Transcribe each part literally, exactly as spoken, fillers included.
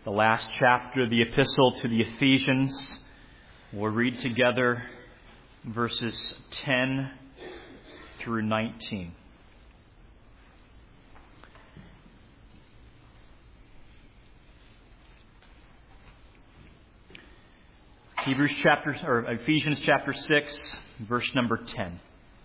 the last chapter of the epistle to the Ephesians. We'll read together verses ten through nineteen. Hebrews chapter, or Ephesians chapter six, verse number ten.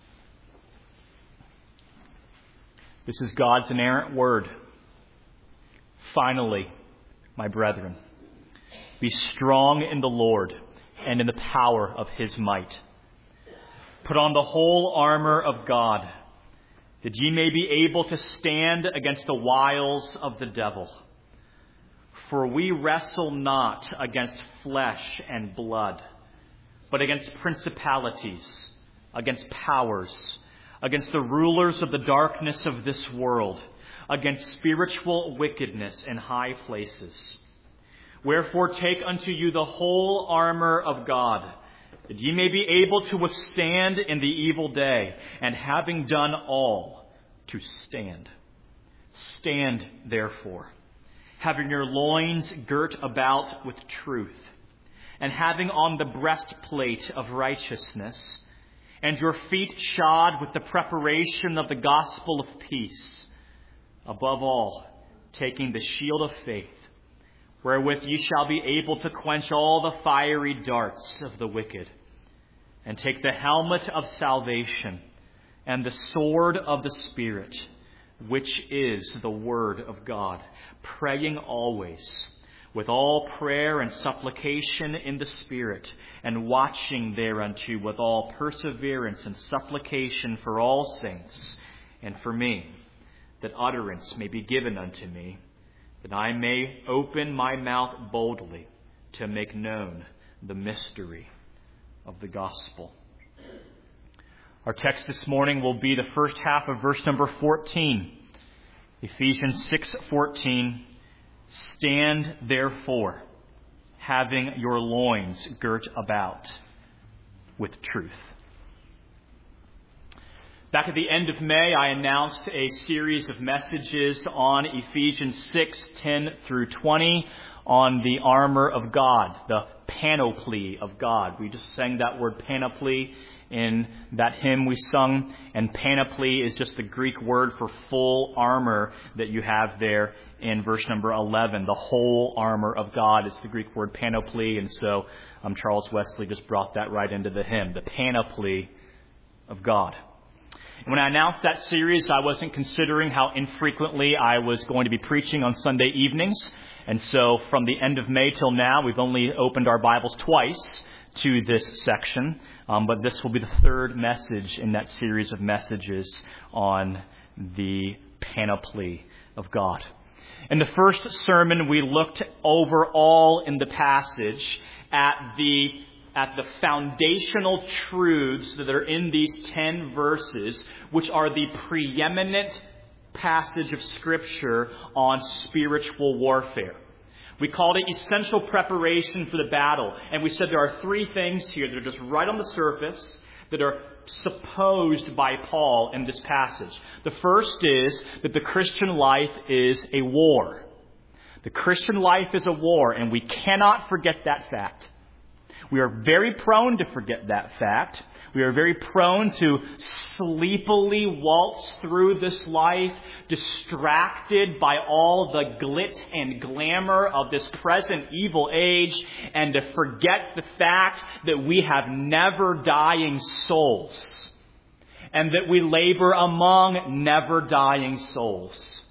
This is God's inerrant word. Finally, my brethren, be strong in the Lord and in the power of His might. Put on the whole armor of God, that ye may be able to stand against the wiles of the devil. For we wrestle not against flesh and blood, but against principalities, against powers, against the rulers of the darkness of this world, against spiritual wickedness in high places. Wherefore take unto you the whole armor of God, that ye may be able to withstand in the evil day, and having done all, to stand. Stand therefore, having your loins girt about with truth, and having on the breastplate of righteousness, and your feet shod with the preparation of the gospel of peace. Above all, taking the shield of faith, wherewith ye shall be able to quench all the fiery darts of the wicked, and take the helmet of salvation and the sword of the Spirit, which is the word of God, praying always with all prayer and supplication in the Spirit, and watching thereunto with all perseverance and supplication for all saints, and for me, that utterance may be given unto me, that I may open my mouth boldly to make known the mystery of the gospel. Our text this morning will be the first half of verse number fourteen. Ephesians six fourteen. Stand therefore, having your loins girt about with truth. Back at the end of May, I announced a series of messages on Ephesians six, ten through twenty on the armor of God, the panoply of God. We just sang that word panoply in that hymn we sung, and panoply is just the Greek word for full armor that you have there in verse number eleven. The whole armor of God is the Greek word panoply, and so um, Charles Wesley just brought that right into the hymn, the panoply of God. When I announced that series, I wasn't considering how infrequently I was going to be preaching on Sunday evenings. And so from the end of May till now, we've only opened our Bibles twice to this section. Um, but this will be the third message in that series of messages on the panoply of God. In the first sermon, we looked overall in the passage at the at the foundational truths that are in these ten verses, which are the preeminent passage of Scripture on spiritual warfare. We called it essential preparation for the battle. And we said there are three things here that are just right on the surface that are supposed by Paul in this passage. The first is that the Christian life is a war. The Christian life is a war, and we cannot forget that fact. We are very prone to forget that fact. We are very prone to sleepily waltz through this life, distracted by all the glit and glamour of this present evil age, and to forget the fact that we have never dying souls, and that we labor among never dying souls,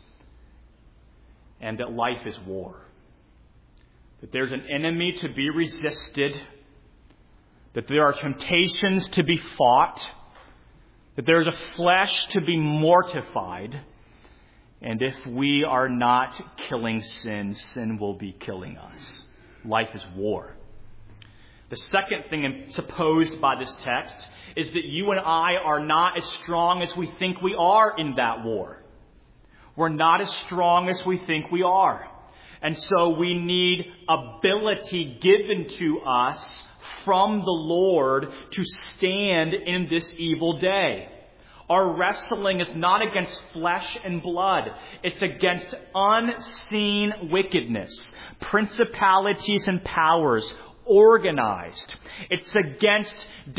and that life is war. That there's an enemy to be resisted, that there are temptations to be fought, that there is a flesh to be mortified, and if we are not killing sin, sin will be killing us. Life is war. The second thing supposed by this text is that you and I are not as strong as we think we are in that war. We're not as strong as we think we are. And so we need ability given to us from the Lord to stand in this evil day. Our wrestling is not against flesh and blood. It's against unseen wickedness, principalities and powers, organized. It's against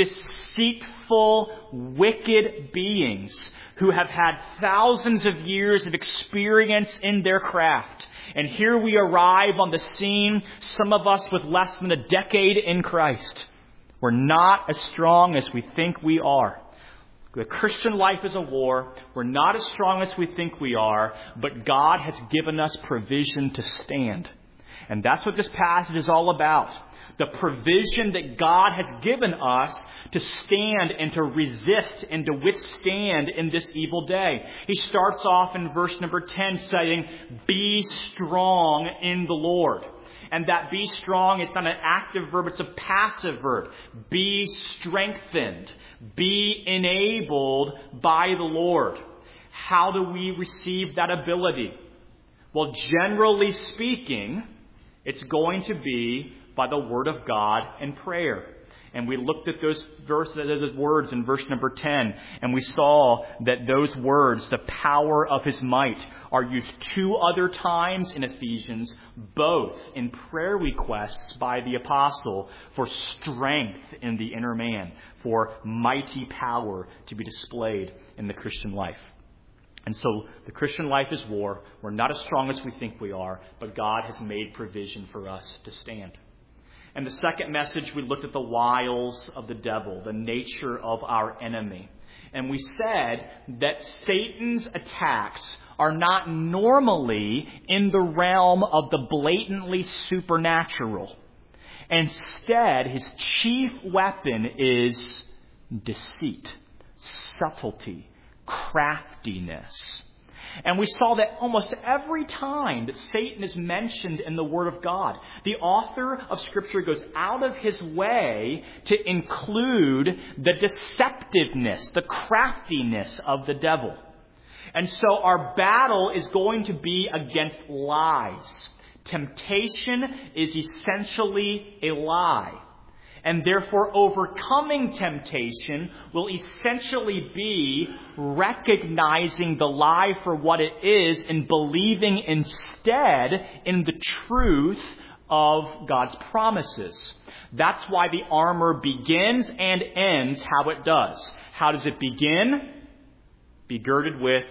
deceitful, wicked beings who have had thousands of years of experience in their craft. And here we arrive on the scene, some of us with less than a decade in Christ. We're not as strong as we think we are. The Christian life is a war. We're not as strong as we think we are, but God has given us provision to stand. And that's what this passage is all about. The provision that God has given us to stand and to resist and to withstand in this evil day. He starts off in verse number ten saying, "Be strong in the Lord." And that be strong is not an active verb, it's a passive verb. Be strengthened. Be enabled by the Lord. How do we receive that ability? Well, generally speaking, it's going to be by the Word of God and prayer. And we looked at those verses, those words in verse number ten, and we saw that those words, the power of His might, are used two other times in Ephesians, both in prayer requests by the apostle for strength in the inner man, for mighty power to be displayed in the Christian life. And so the Christian life is war. We're not as strong as we think we are, but God has made provision for us to stand. And the second message, we looked at the wiles of the devil, the nature of our enemy. And we said that Satan's attacks are not normally in the realm of the blatantly supernatural. Instead, his chief weapon is deceit, subtlety, craftiness. And we saw that almost every time that Satan is mentioned in the Word of God, the author of Scripture goes out of his way to include the deceptiveness, the craftiness of the devil. And so our battle is going to be against lies. Temptation is essentially a lie. And therefore, overcoming temptation will essentially be recognizing the lie for what it is and believing instead in the truth of God's promises. That's why the armor begins and ends how it does. How does it begin? Be girded with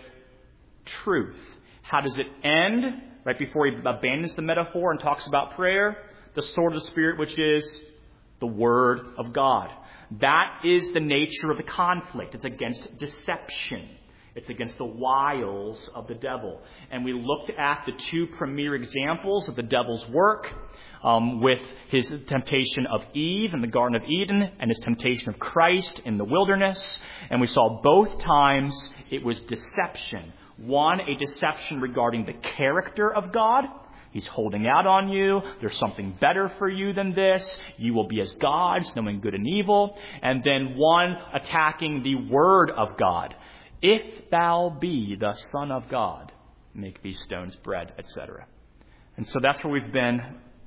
truth. How does it end? Right before he abandons the metaphor and talks about prayer, the sword of the Spirit, which is the Word of God. That is the nature of the conflict. It's against deception. It's against the wiles of the devil. And we looked at the two premier examples of the devil's work um, with his temptation of Eve in the Garden of Eden and his temptation of Christ in the wilderness. And we saw both times it was deception. One, a deception regarding the character of God. He's holding out on you. There's something better for you than this. You will be as gods, knowing good and evil. And then one attacking the Word of God. If thou be the Son of God, make these stones bread, et cetera. And so that's where we've been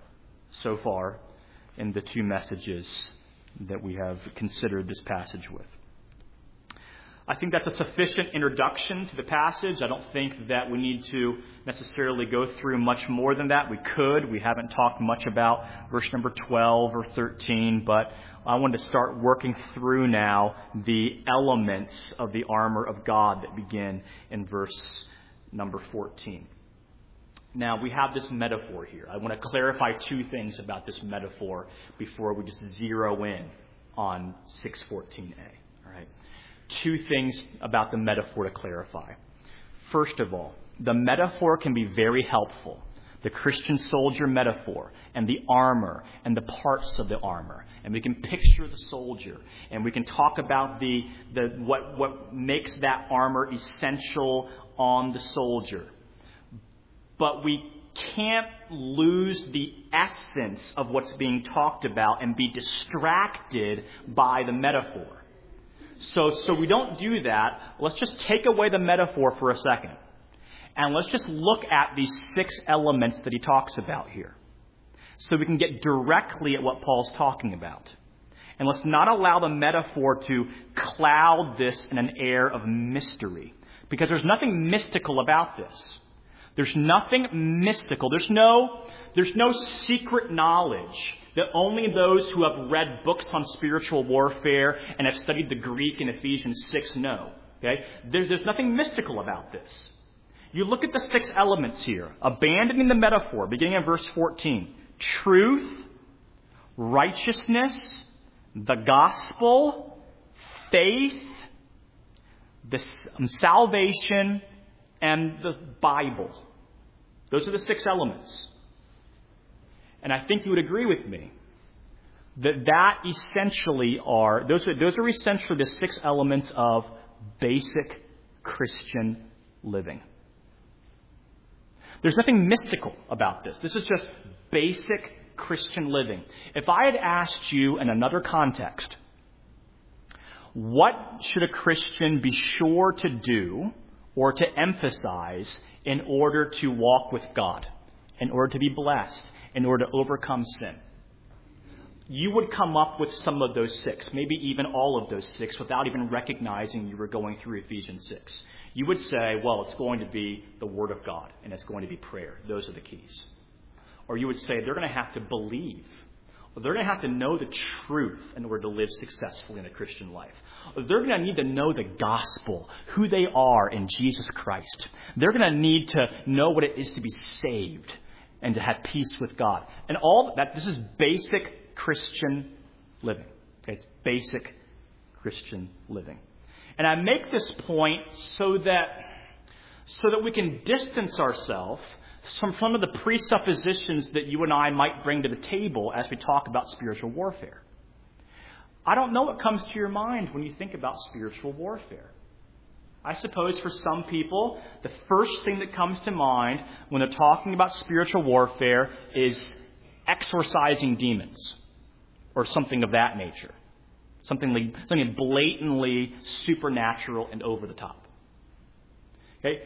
so far in the two messages that we have considered this passage with. I think that's a sufficient introduction to the passage. I don't think that we need to necessarily go through much more than that. We could. We haven't talked much about verse number twelve or thirteen, but I want to start working through now the elements of the armor of God that begin in verse number fourteen. Now, we have this metaphor here. I want to clarify two things about this metaphor before we just zero in on six fourteen a. All right. Two things about the metaphor to clarify. First of all, the metaphor can be very helpful. The Christian soldier metaphor and the armor and the parts of the armor. And we can picture the soldier and we can talk about the, the what, what makes that armor essential on the soldier. But we can't lose the essence of what's being talked about and be distracted by the metaphor. So, so we don't do that. Let's just take away the metaphor for a second. And let's just look at these six elements that he talks about here. So we can get directly at what Paul's talking about. And let's not allow the metaphor to cloud this in an air of mystery. Because there's nothing mystical about this. There's nothing mystical. There's no, there's no secret knowledge that only those who have read books on spiritual warfare and have studied the Greek in Ephesians six know. Okay? There, there's nothing mystical about this. You look at the six elements here, abandoning the metaphor, beginning in verse fourteen. Truth, righteousness, the gospel, faith, the um, salvation, and the Bible. Those are the six elements. And I think you would agree with me that that essentially are, those are, those are essentially the six elements of basic Christian living. There's nothing mystical about this. This is just basic Christian living. If I had asked you in another context, what should a Christian be sure to do or to emphasize in order to walk with God, in order to be blessed, in order to overcome sin? You would come up with some of those six, maybe even all of those six, without even recognizing you were going through Ephesians six. You would say, well, it's going to be the Word of God, and it's going to be prayer. Those are the keys. Or you would say they're going to have to believe. Or they're going to have to know the truth in order to live successfully in the Christian life. Or they're going to need to know the gospel, who they are in Jesus Christ. They're going to need to know what it is to be saved and to have peace with God. And all that, this is basic Christian living. Okay, it's basic Christian living. And I make this point so that so that we can distance ourselves from some of the presuppositions that you and I might bring to the table as we talk about spiritual warfare. I don't know what comes to your mind when you think about spiritual warfare. I suppose for some people, the first thing that comes to mind when they're talking about spiritual warfare is exorcising demons or something of that nature. Something, like, something blatantly supernatural and over the top. Okay?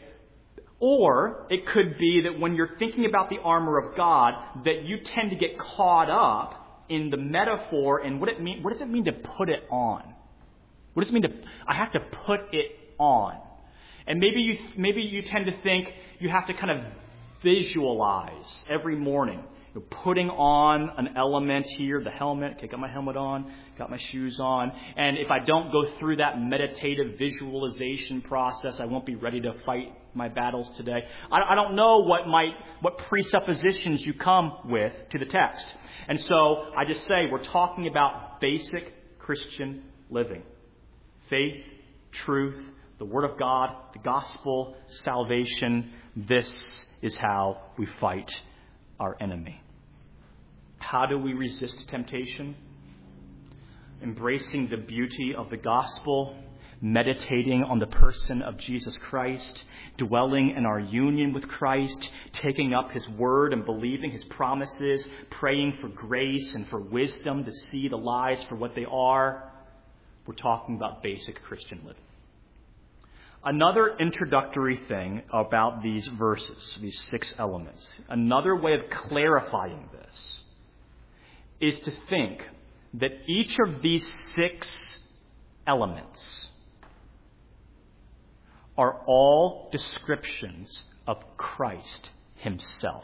Or it could be that when you're thinking about the armor of God, that you tend to get caught up in the metaphor and what it mean. What does it mean to put it on? What does it mean to? I have to put it on. And maybe you maybe you tend to think you have to kind of visualize every morning. You're putting on an element here, the helmet. Okay, got my helmet on, got my shoes on. And if I don't go through that meditative visualization process, I won't be ready to fight my battles today. I, I don't know what might, what presuppositions you come with to the text. And so I just say we're talking about basic Christian living. Faith, truth, the Word of God, the gospel, salvation. This is how we fight our enemy. How do we resist temptation? Embracing the beauty of the gospel, meditating on the person of Jesus Christ, dwelling in our union with Christ, taking up His word and believing His promises, praying for grace and for wisdom to see the lies for what they are. We're talking about basic Christian living. Another introductory thing about these verses, these six elements, another way of clarifying this is to think that each of these six elements are all descriptions of Christ Himself.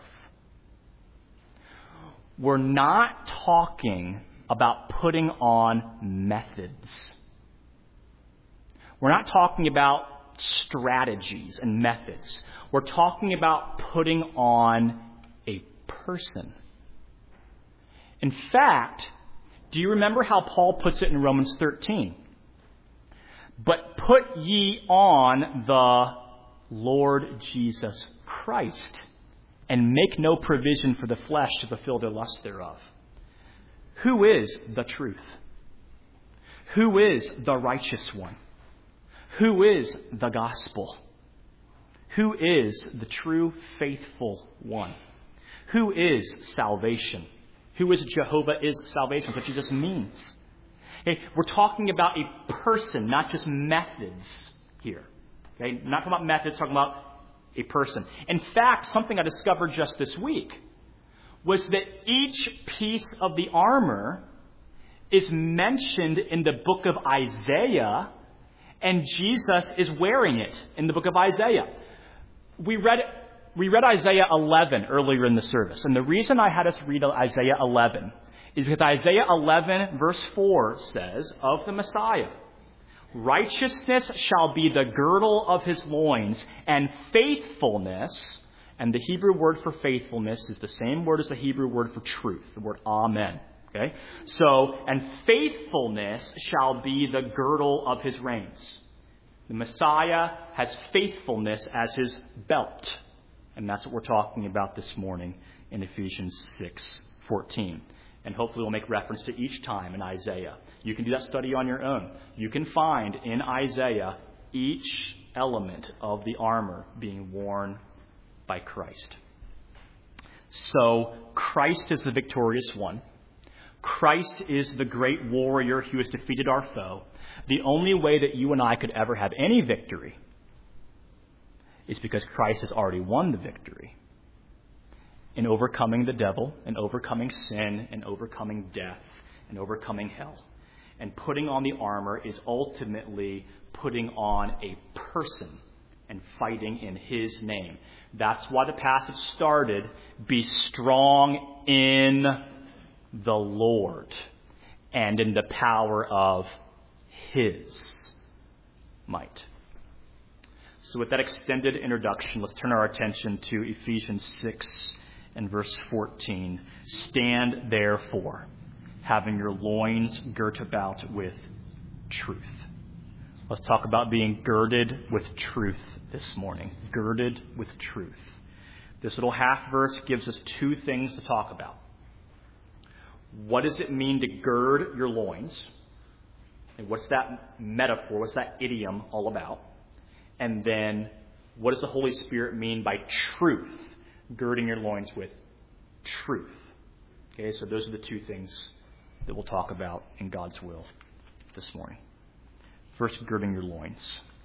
We're not talking about putting on methods. We're not talking about strategies and methods. We're talking about putting on a person. In fact, do you remember how Paul puts it in Romans thirteen? But put ye on the Lord Jesus Christ, and make no provision for the flesh to fulfill the lust thereof. Who is the truth? Who is the righteous one? Who is the gospel? Who is the true faithful one? Who is salvation? Who is Jehovah is salvation? That's what Jesus means. Okay, we're talking about a person, not just methods here. Okay, not talking about methods, talking about a person. In fact, something I discovered just this week was that each piece of the armor is mentioned in the book of Isaiah, and Jesus is wearing it in the book of Isaiah. We read we read Isaiah eleven earlier in the service, and the reason I had us read Isaiah eleven is because Isaiah eleven verse four says of the Messiah, righteousness shall be the girdle of his loins, and faithfulness, and the Hebrew word for faithfulness is the same word as the Hebrew word for truth, the word amen. Okay? So, and faithfulness shall be the girdle of his reins. The Messiah has faithfulness as his belt. And that's what we're talking about this morning in Ephesians six fourteen. And hopefully we'll make reference to each time in Isaiah. You can do that study on your own. You can find in Isaiah each element of the armor being worn by Christ. So Christ is the victorious one. Christ is the great warrior who has defeated our foe. The only way that you and I could ever have any victory is because Christ has already won the victory in overcoming the devil, and overcoming sin, and overcoming death, and overcoming hell. And putting on the armor is ultimately putting on a person and fighting in his name. That's why the passage started, be strong in the Lord and in the power of his might. So with that extended introduction, let's turn our attention to Ephesians six and verse fourteen. Stand therefore, having your loins girt about with truth. Let's talk about being girded with truth this morning. Girded with truth. This little half verse gives us two things to talk about. What does it mean to gird your loins? And what's that metaphor, what's that idiom all about? And then, what does the Holy Spirit mean by truth? Girding your loins with truth. Okay, so those are the two things that we'll talk about in God's will this morning. First, girding your loins.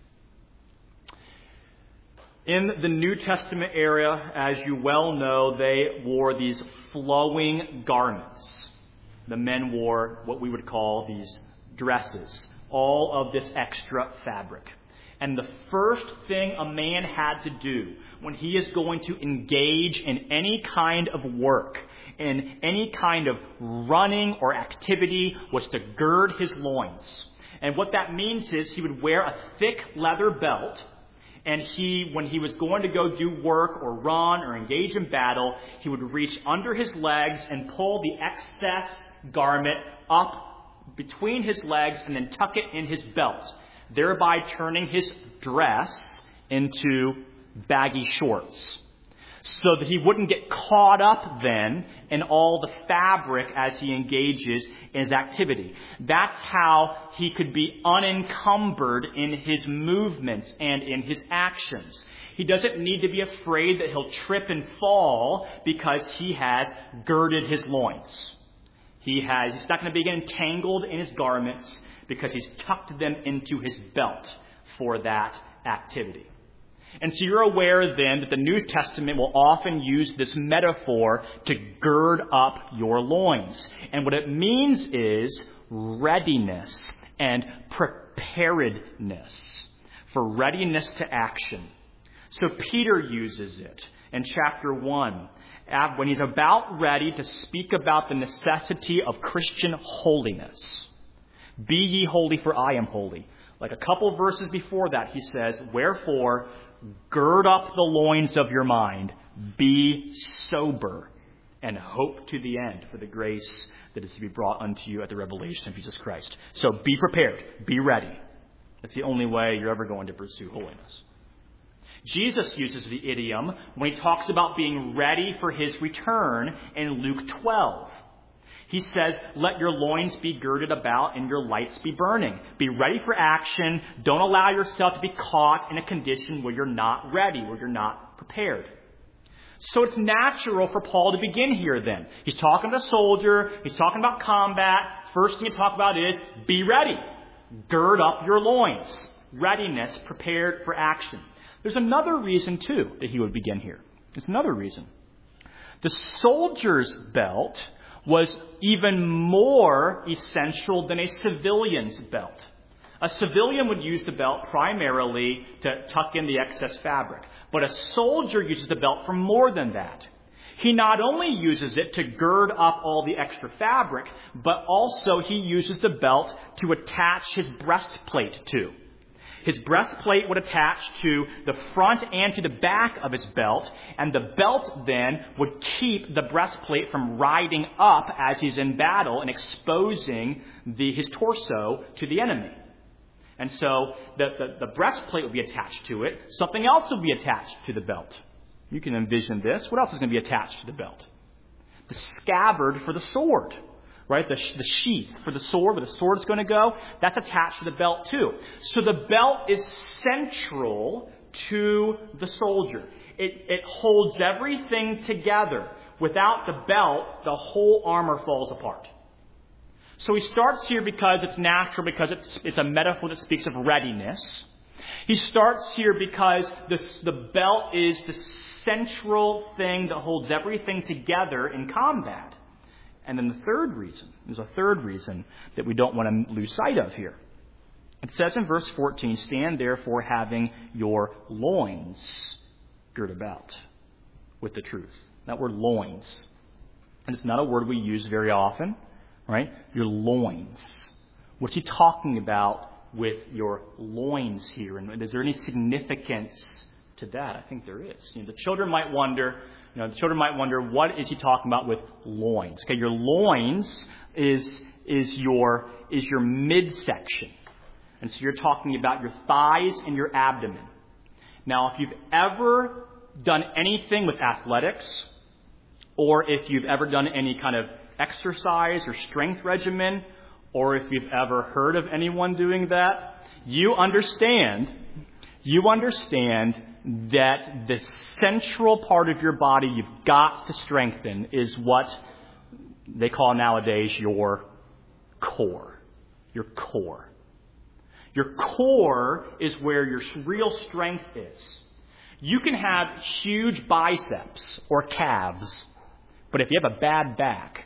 In the New Testament era, as you well know, they wore these flowing garments. The men wore what we would call these dresses, all of this extra fabric. And the first thing a man had to do when he is going to engage in any kind of work, in any kind of running or activity, was to gird his loins. And what that means is he would wear a thick leather belt, and he, when he was going to go do work or run or engage in battle, he would reach under his legs and pull the excess garment up between his legs and then tuck it in his belt, thereby turning his dress into baggy shorts, so that he wouldn't get caught up then in all the fabric as he engages in his activity. That's how he could be unencumbered in his movements and in his actions. He doesn't need to be afraid that he'll trip and fall because he has girded his loins. He has, he's not going to be entangled in his garments because he's tucked them into his belt for that activity. And so you're aware then that the New Testament will often use this metaphor to gird up your loins. And what it means is readiness and preparedness, for readiness to action. So Peter uses it in chapter one when he's about ready to speak about the necessity of Christian holiness. Be ye holy, for I am holy. Like a couple verses before that, he says, wherefore, gird up the loins of your mind, be sober, and hope to the end for the grace that is to be brought unto you at the revelation of Jesus Christ. So be prepared, be ready. That's the only way you're ever going to pursue holiness. Jesus uses the idiom when he talks about being ready for his return in Luke twelve. He says, let your loins be girded about and your lights be burning. Be ready for action. Don't allow yourself to be caught in a condition where you're not ready, where you're not prepared. So it's natural for Paul to begin here then. He's talking to a soldier. He's talking about combat. First thing to talk about is be ready. Gird up your loins. Readiness, prepared for action. There's another reason, too, that he would begin here. There's another reason. The soldier's belt was even more essential than a civilian's belt. A civilian would use the belt primarily to tuck in the excess fabric, but a soldier uses the belt for more than that. He not only uses it to gird up all the extra fabric, but also he uses the belt to attach his breastplate to. His breastplate would attach to the front and to the back of his belt, and the belt then would keep the breastplate from riding up as he's in battle and exposing the, his torso to the enemy. And so the, the, the breastplate would be attached to it. Something else would be attached to the belt. You can envision this. What else is going to be attached to the belt? The scabbard for the sword. Right? The, the sheath for the sword, where the sword is going to go, that's attached to the belt too. So the belt is central to the soldier. It, it holds everything together. Without the belt, the whole armor falls apart. So he starts here because it's natural, because it's, it's a metaphor that speaks of readiness. He starts here because the, the belt is the central thing that holds everything together in combat. And then the third reason, there's a third reason that we don't want to lose sight of here. It says in verse fourteen, stand therefore having your loins girt about with the truth. That word loins. And it's not a word we use very often, right? Your loins. What's he talking about with your loins here? And is there any significance to that? I think there is. You know, the children might wonder, you know, the children might wonder, what is he talking about with loins? Okay, your loins is is your is your midsection. And so you're talking about your thighs and your abdomen. Now, if you've ever done anything with athletics, or if you've ever done any kind of exercise or strength regimen, or if you've ever heard of anyone doing that, you understand, you understand that the central part of your body you've got to strengthen is what they call nowadays your core. Your core. Your core is where your real strength is. You can have huge biceps or calves, but if you have a bad back,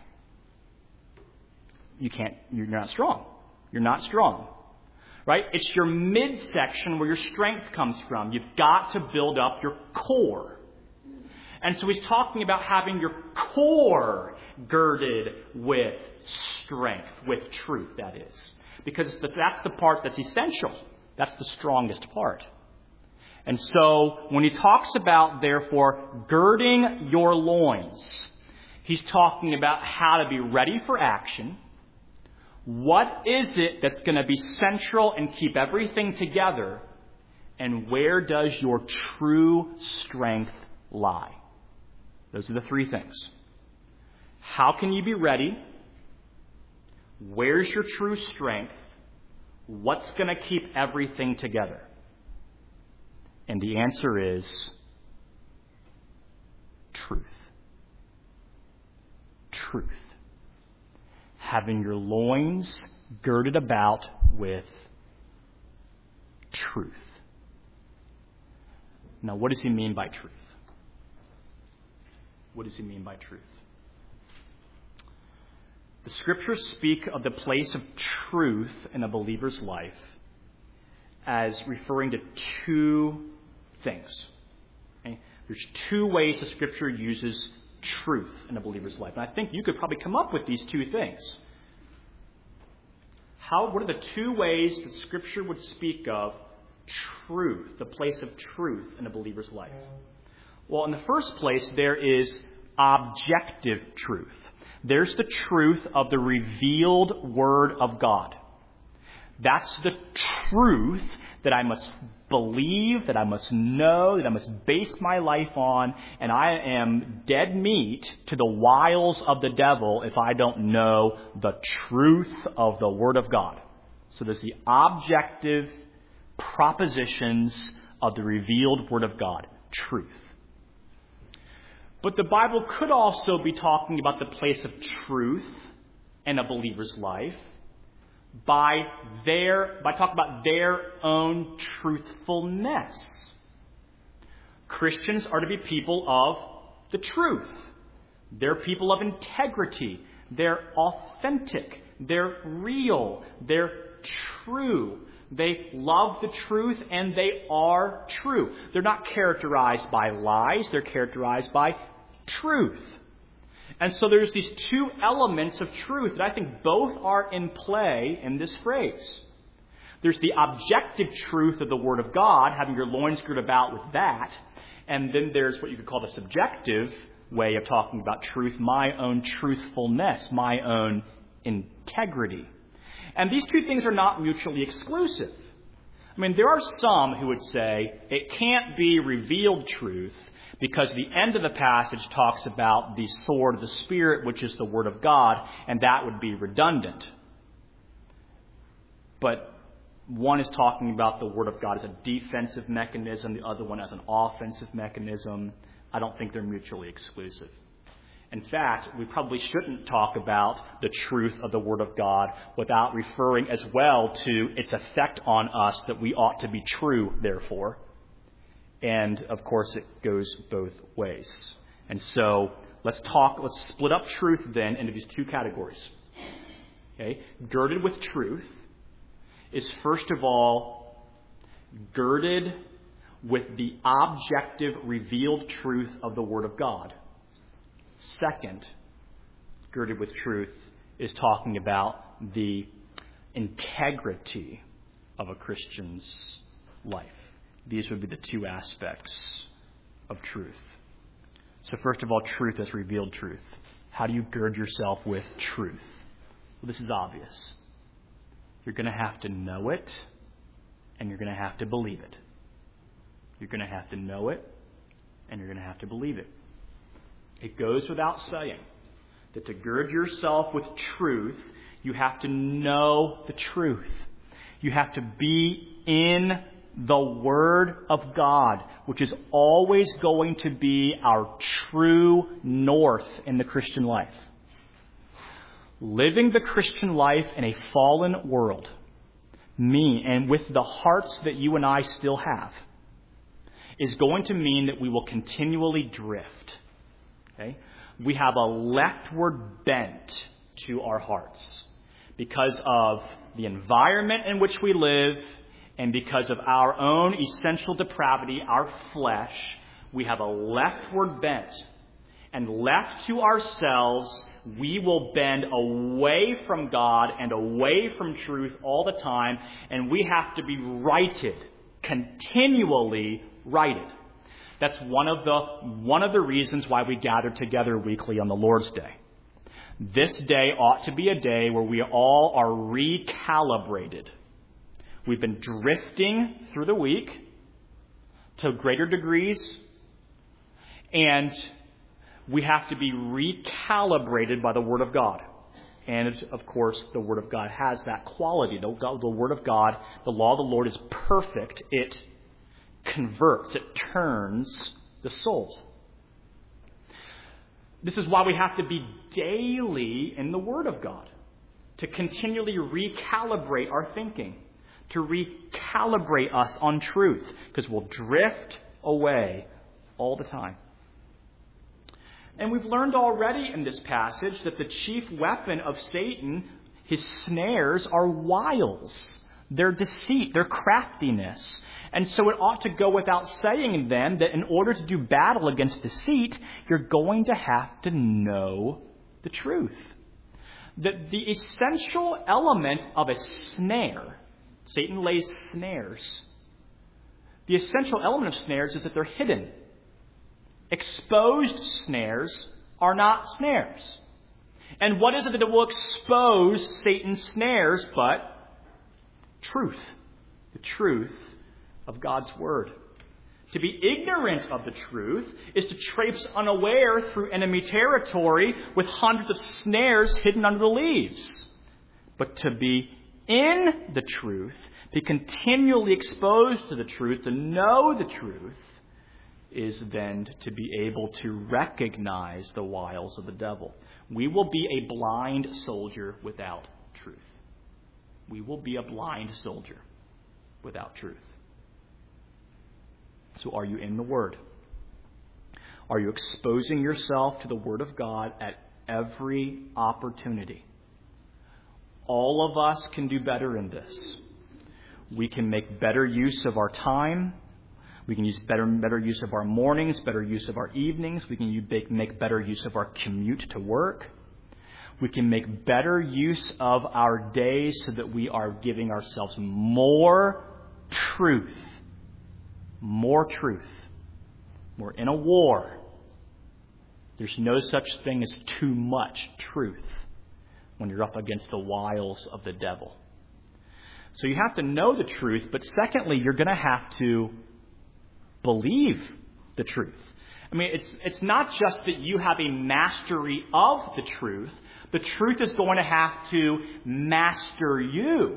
you can't, you're not strong. You're not strong. Right? It's your midsection where your strength comes from. You've got to build up your core. And so he's talking about having your core girded with strength, with truth, that is. Because that's the part that's essential. That's the strongest part. And so when he talks about, therefore, girding your loins, he's talking about how to be ready for action. What is it that's going to be central and keep everything together? And where does your true strength lie? Those are the three things. How can you be ready? Where's your true strength? What's going to keep everything together? And the answer is truth. Truth. Having your loins girded about with truth. Now, what does he mean by truth? What does he mean by truth? The Scriptures speak of the place of truth in a believer's life as referring to two things. Okay? There's two ways the Scripture uses truth in a believer's life. And I think you could probably come up with these two things. How, what are the two ways that Scripture would speak of truth, the place of truth in a believer's life? Well, in the first place, there is objective truth. There's the truth of the revealed Word of God. That's the truth that I must believe, that I must know, that I must base my life on, and I am dead meat to the wiles of the devil if I don't know the truth of the Word of God. So there's the objective propositions of the revealed Word of God, truth. But the Bible could also be talking about the place of truth in a believer's life by their, by talking about their own truthfulness. Christians are to be people of the truth. They're people of integrity. They're authentic. They're real. They're true. They love the truth, and they are true. They're not characterized by lies. They're characterized by truth. And so there's these two elements of truth that I think both are in play in this phrase. There's the objective truth of the Word of God, having your loins girded about with that. And then there's what you could call the subjective way of talking about truth, my own truthfulness, my own integrity. And these two things are not mutually exclusive. I mean, there are some who would say it can't be revealed truth because the end of the passage talks about the sword of the Spirit, which is the Word of God, and that would be redundant. But one is talking about the Word of God as a defensive mechanism, the other one as an offensive mechanism. I don't think they're mutually exclusive. In fact, we probably shouldn't talk about the truth of the Word of God without referring as well to its effect on us, that we ought to be true, therefore. And, of course, it goes both ways. And so let's talk, let's split up truth then into these two categories. Okay? Girded with truth is, first of all, girded with the objective revealed truth of the Word of God. Second, girded with truth is talking about the integrity of a Christian's life. These would be the two aspects of truth. So first of all, truth as revealed truth. How do you gird yourself with truth? Well, this is obvious. You're going to have to know it, and you're going to have to believe it. You're going to have to know it, and you're going to have to believe it. It goes without saying that to gird yourself with truth, you have to know the truth. You have to be in the Word of God, which is always going to be our true north in the Christian life. Living the Christian life in a fallen world, me, and with the hearts that you and I still have, is going to mean that we will continually drift. Okay? We have a leftward bent to our hearts because of the environment in which we live and because of our own essential depravity, our flesh. We have a leftward bent. And left to ourselves, we will bend away from God and away from truth all the time, and we have to be righted, continually righted. That's one of the one of the reasons why we gather together weekly on the Lord's Day. This day ought to be a day where we all are recalibrated. We've been drifting through the week to greater degrees, and we have to be recalibrated by the Word of God. And, of course, the Word of God has that quality. The, the Word of God, the law of the Lord is perfect. It converts, it turns the soul. This is why we have to be daily in the Word of God, to continually recalibrate our thinking, to recalibrate us on truth, because we'll drift away all the time. And we've learned already in this passage that the chief weapon of Satan, his snares, are wiles. They're deceit, they're craftiness. And so it ought to go without saying then that in order to do battle against deceit, you're going to have to know the truth. That the essential element of a snare, Satan lays snares. The essential element of snares is that they're hidden. Exposed snares are not snares. And what is it that will expose Satan's snares but truth? The truth of God's Word. To be ignorant of the truth is to traipse unaware through enemy territory with hundreds of snares hidden under the leaves. But to be in the truth, be continually exposed to the truth, to know the truth, is then to be able to recognize the wiles of the devil. We will be a blind soldier without truth. We will be a blind soldier without truth. So are you in the Word? Are you exposing yourself to the Word of God at every opportunity. All of us can do better in this. We can make better use of our time. We can use better better use of our mornings, better use of our evenings. We can make better use of our commute to work. We can make better use of our days so that we are giving ourselves more truth. More truth. We're in a war. There's no such thing as too much truth when you're up against the wiles of the devil. So you have to know the truth, but secondly, you're going to have to believe the truth. I mean, it's it's not just that you have a mastery of the truth. The truth is going to have to master you.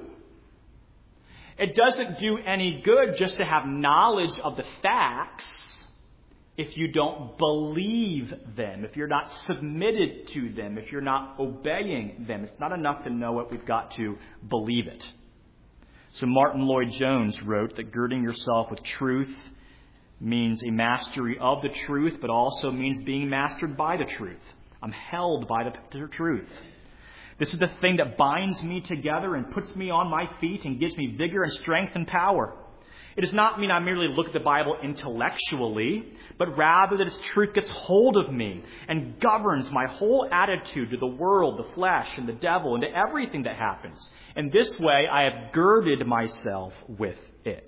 It doesn't do any good just to have knowledge of the facts if you don't believe them, if you're not submitted to them, if you're not obeying them. It's not enough to know it. We've got to believe it. So Martin Lloyd-Jones wrote that girding yourself with truth means a mastery of the truth, but also means being mastered by the truth. I'm held by the truth. This is the thing that binds me together and puts me on my feet and gives me vigor and strength and power. It does not mean I merely look at the Bible intellectually, but rather that its truth gets hold of me and governs my whole attitude to the world, the flesh, and the devil, and to everything that happens. In this way, I have girded myself with it.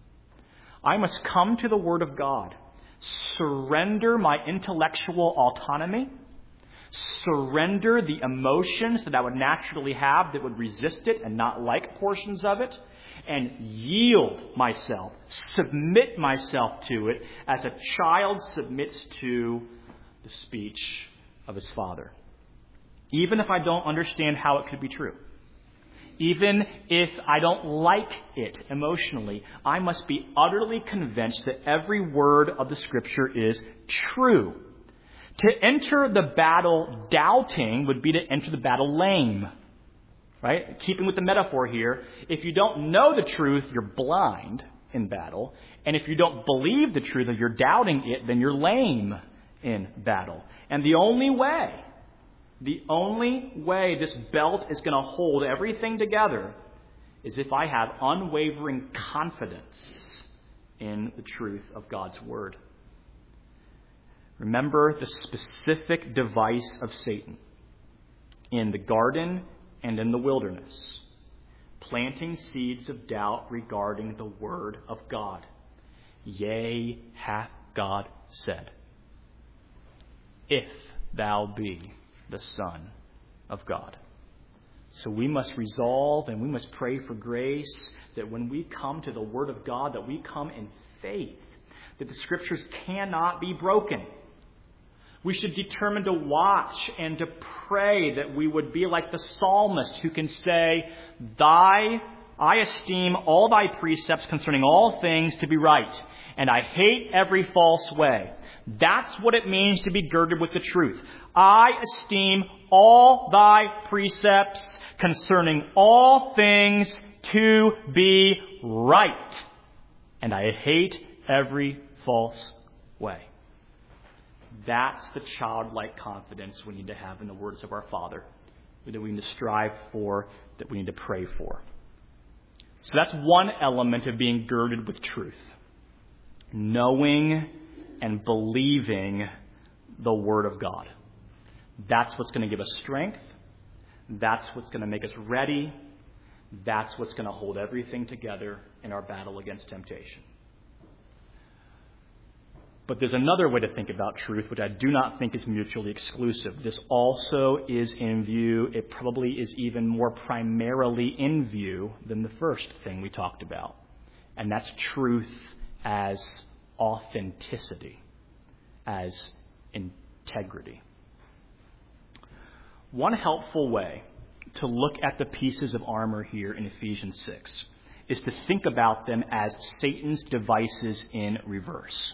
I must come to the Word of God, surrender my intellectual autonomy, surrender the emotions that I would naturally have that would resist it and not like portions of it, and yield myself, submit myself to it as a child submits to the speech of his father. Even if I don't understand how it could be true. Even if I don't like it emotionally, I must be utterly convinced that every word of the Scripture is true. To enter the battle doubting would be to enter the battle lame. Right? Keeping with the metaphor here, if you don't know the truth, you're blind in battle. And if you don't believe the truth or you're doubting it, then you're lame in battle. And the only way, the only way this belt is going to hold everything together is if I have unwavering confidence in the truth of God's Word. Remember the specific device of Satan in the garden and in the wilderness, planting seeds of doubt regarding the Word of God. Yea, hath God said, if thou be the Son of God. So we must resolve and we must pray for grace that when we come to the Word of God, that we come in faith, that the Scriptures cannot be broken. We should determine to watch and to pray that we would be like the psalmist who can say, Thy, I esteem all thy precepts concerning all things to be right, and I hate every false way. That's what it means to be girded with the truth. I esteem all thy precepts concerning all things to be right, and I hate every false way. That's the childlike confidence we need to have in the words of our Father, that we need to strive for, that we need to pray for. So that's one element of being girded with truth. Knowing and believing the Word of God. That's what's going to give us strength. That's what's going to make us ready. That's what's going to hold everything together in our battle against temptation. But there's another way to think about truth, which I do not think is mutually exclusive. This also is in view, it probably is even more primarily in view than the first thing we talked about. And that's truth as authenticity, as integrity. One helpful way to look at the pieces of armor here in Ephesians six is to think about them as Satan's devices in reverse.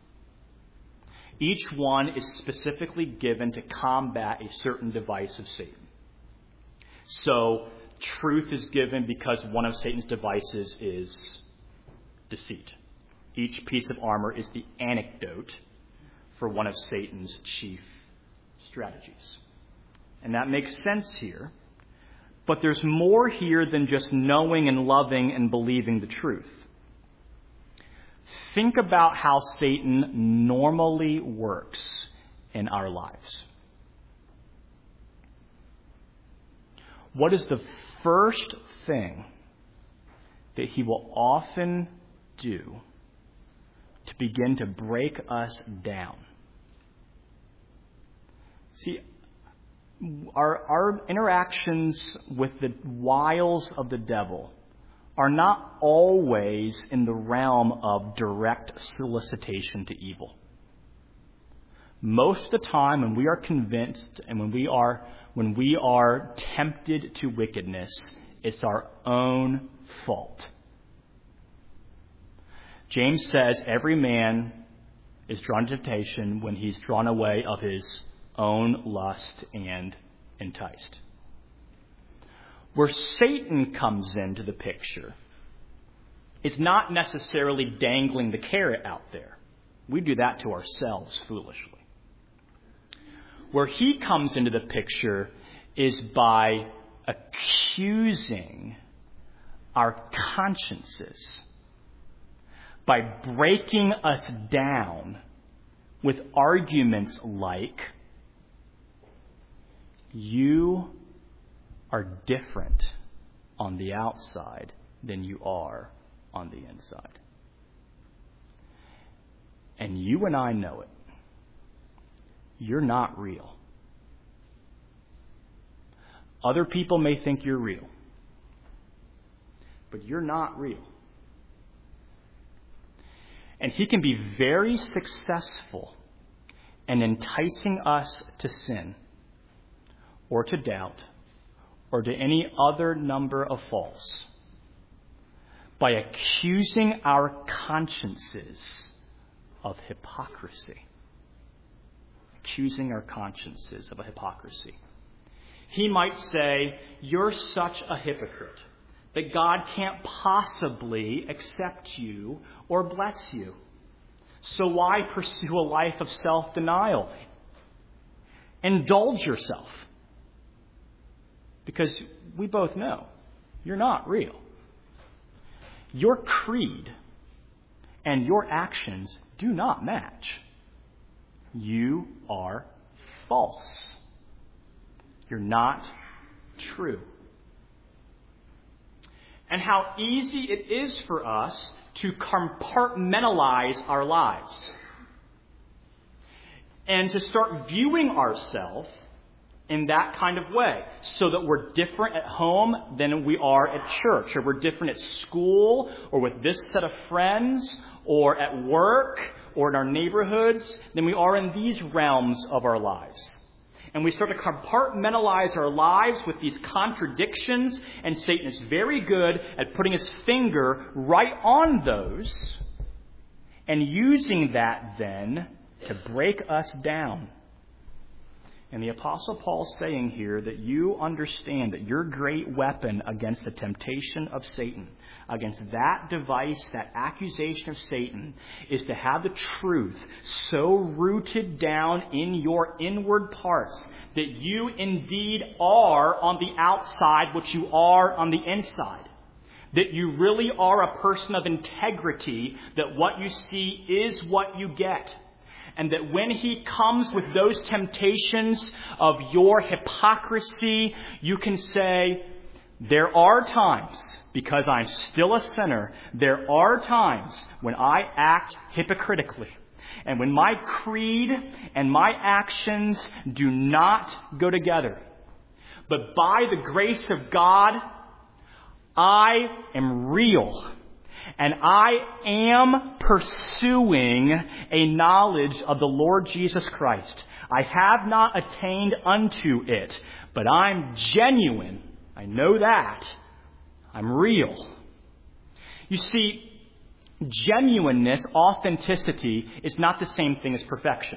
Each one is specifically given to combat a certain device of Satan. So, truth is given because one of Satan's devices is deceit. Each piece of armor is the antidote for one of Satan's chief strategies. And that makes sense here. But there's more here than just knowing and loving and believing the truth. Think about how Satan normally works in our lives. What is the first thing that he will often do to begin to break us down? See, our, our interactions with the wiles of the devil are not always in the realm of direct solicitation to evil. Most of the time, when we are convinced and when we are when we are tempted to wickedness, it's our own fault. James says every man is drawn to temptation when he's drawn away of his own lust and enticed. Where Satan comes into the picture is not necessarily dangling the carrot out there. We do that to ourselves foolishly. Where he comes into the picture is by accusing our consciences, by breaking us down with arguments like, you are different on the outside than you are on the inside. And you and I know it. You're not real. Other people may think you're real, but you're not real. And he can be very successful in enticing us to sin or to doubt or to any other number of faults by accusing our consciences of hypocrisy. Accusing our consciences of a hypocrisy. He might say, you're such a hypocrite that God can't possibly accept you or bless you. So why pursue a life of self-denial? Indulge yourself. Because we both know you're not real. Your creed and your actions do not match. You are false. You're not true. And how easy it is for us to compartmentalize our lives and to start viewing ourselves in that kind of way, so that we're different at home than we are at church, or we're different at school, or with this set of friends, or at work, or in our neighborhoods, than we are in these realms of our lives. And we start to compartmentalize our lives with these contradictions, and Satan is very good at putting his finger right on those and using that then to break us down. And the Apostle Paul's saying here that you understand that your great weapon against the temptation of Satan, against that device, that accusation of Satan, is to have the truth so rooted down in your inward parts that you indeed are on the outside what you are on the inside. That you really are a person of integrity, that what you see is what you get. And that when he comes with those temptations of your hypocrisy, you can say, there are times, because I'm still a sinner, there are times when I act hypocritically. And when my creed and my actions do not go together. But by the grace of God, I am real. And I am pursuing a knowledge of the Lord Jesus Christ. I have not attained unto it, but I'm genuine. I know that. I'm real. You see, genuineness, authenticity, is not the same thing as perfection.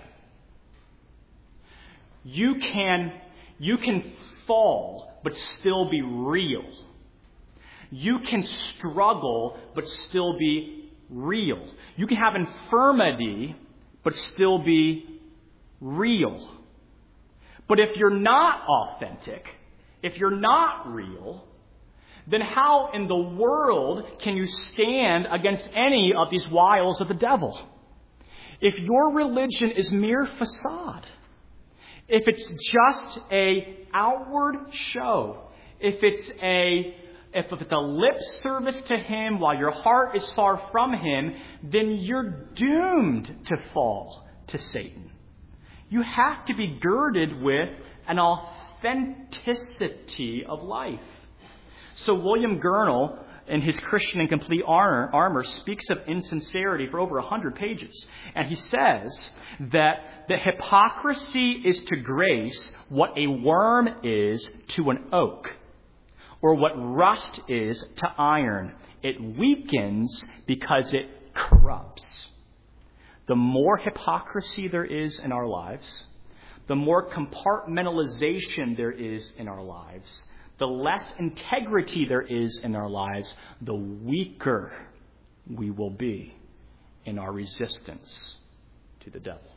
You can, you can fall, but still be real. You can struggle, but still be real. You can have infirmity, but still be real. But if you're not authentic, if you're not real, then how in the world can you stand against any of these wiles of the devil? If your religion is mere facade, if it's just a outward show, if it's a if it's a lip service to him while your heart is far from him, then you're doomed to fall to Satan. You have to be girded with an authenticity of life. So William Gurnall, in his Christian in Complete Armor, speaks of insincerity for over one hundred pages. And he says that the hypocrisy is to grace what a worm is to an oak, or what rust is to iron. It weakens because it corrupts. The more hypocrisy there is in our lives, the more compartmentalization there is in our lives, the less integrity there is in our lives, the weaker we will be in our resistance to the devil.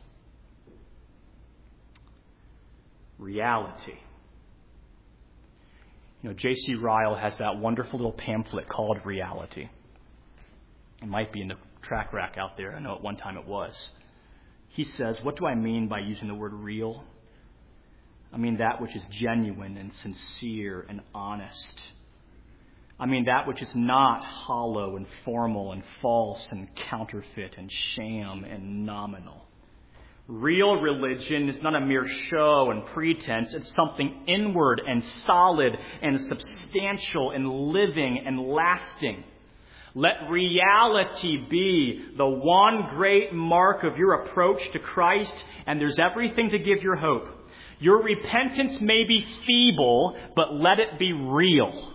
Reality. You know, J C Ryle has that wonderful little pamphlet called Reality. It might be in the track rack out there. I know at one time it was. He says, what do I mean by using the word real? I mean that which is genuine and sincere and honest. I mean that which is not hollow and formal and false and counterfeit and sham and nominal. Real religion is not a mere show and pretense. It's something inward and solid and substantial and living and lasting. Let reality be the one great mark of your approach to Christ, and there's everything to give your hope. Your repentance may be feeble, but let it be real.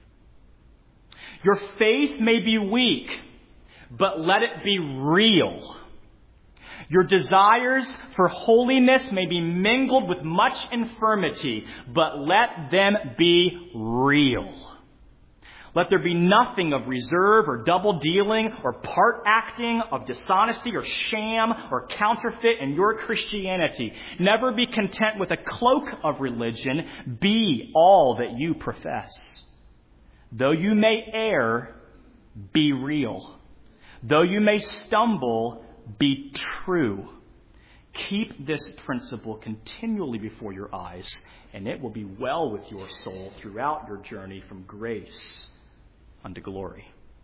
Your faith may be weak, but let it be real. Your desires for holiness may be mingled with much infirmity, but let them be real. Let there be nothing of reserve or double dealing or part acting, of dishonesty or sham or counterfeit in your Christianity. Never be content with a cloak of religion. Be all that you profess. Though you may err, be real. Though you may stumble, be true. Keep this principle continually before your eyes, and it will be well with your soul throughout your journey from grace unto glory.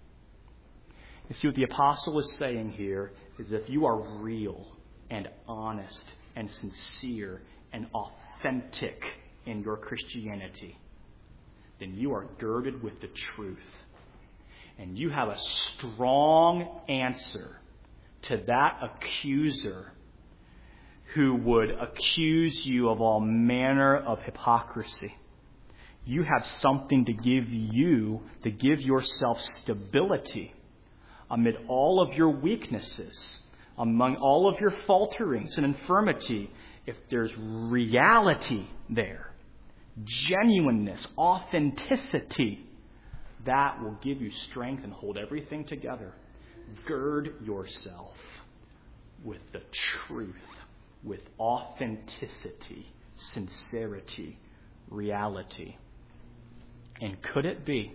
You see, what the apostle is saying here is if you are real and honest and sincere and authentic in your Christianity, then you are girded with the truth. And you have a strong answer to that accuser who would accuse you of all manner of hypocrisy. You have something to give you, to give yourself stability amid all of your weaknesses, among all of your falterings and infirmity. If there's reality there, genuineness, authenticity, that will give you strength and hold everything together. Gird yourself with the truth, with authenticity, sincerity, reality. And could it be,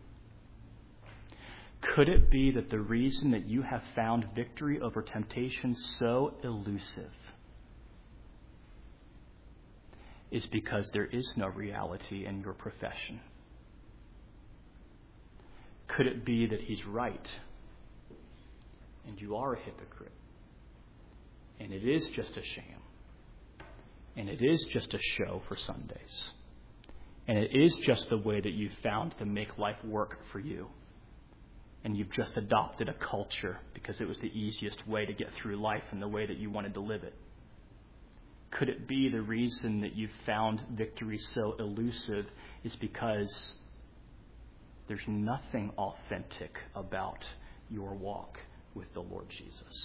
could it be that the reason that you have found victory over temptation so elusive is because there is no reality in your profession? Could it be that he's right and you are a hypocrite and it is just a sham and it is just a show for Sundays and it is just the way that you've found to make life work for you, and you've just adopted a culture because it was the easiest way to get through life and the way that you wanted to live it? Could it be the reason that you've found victory so elusive is because there's nothing authentic about your walk with the Lord Jesus?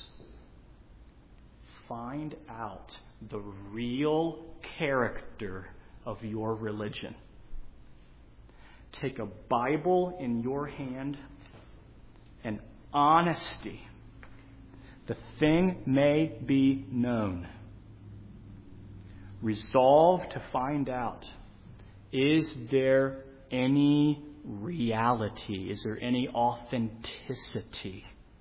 Find out the real character of your religion. Take a Bible in your hand and honesty. The thing may be known. resolve to find out, is there any reality? Is there any authenticity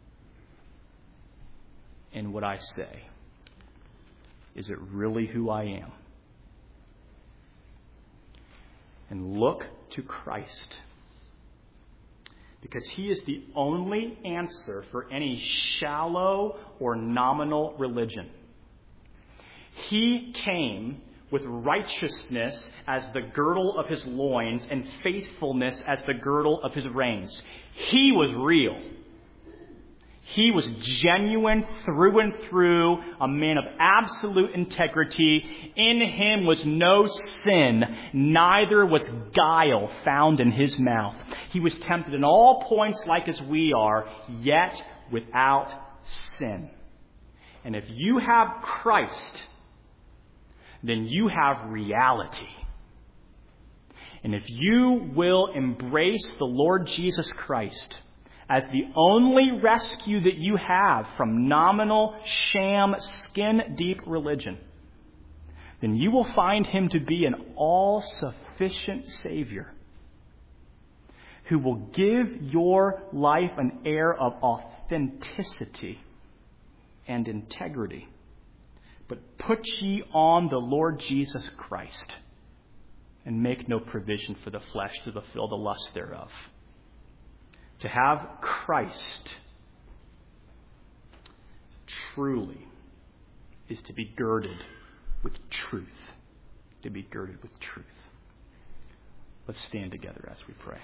in what I say? Is it really who I am? And look to Christ, because He is the only answer for any shallow or nominal religion. He came with righteousness as the girdle of His loins and faithfulness as the girdle of His reins. He was real. He was genuine through and through, a man of absolute integrity. In Him was no sin, neither was guile found in His mouth. He was tempted in all points like as we are, yet without sin. And if you have Christ, then you have reality. And if you will embrace the Lord Jesus Christ as the only rescue that you have from nominal, sham, skin-deep religion, then you will find Him to be an all-sufficient Savior who will give your life an air of authenticity and integrity. But put ye on the Lord Jesus Christ, and make no provision for the flesh to fulfill the lust thereof. To have Christ truly is to be girded with truth. To be girded with truth. Let's stand together as we pray.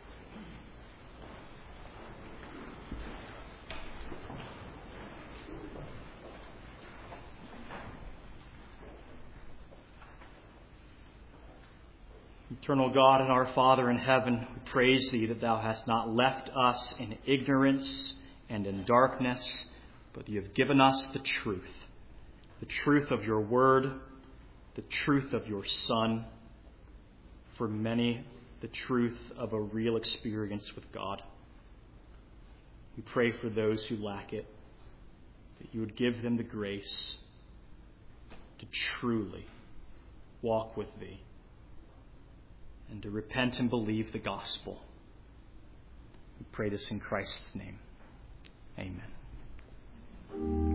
Eternal God and our Father in heaven, we praise Thee that Thou hast not left us in ignorance and in darkness, but You have given us the truth, the truth of Your Word, the truth of Your Son, for many, the truth of a real experience with God. We pray for those who lack it, that You would give them the grace to truly walk with Thee, and to repent and believe the gospel. We pray this in Christ's name. Amen.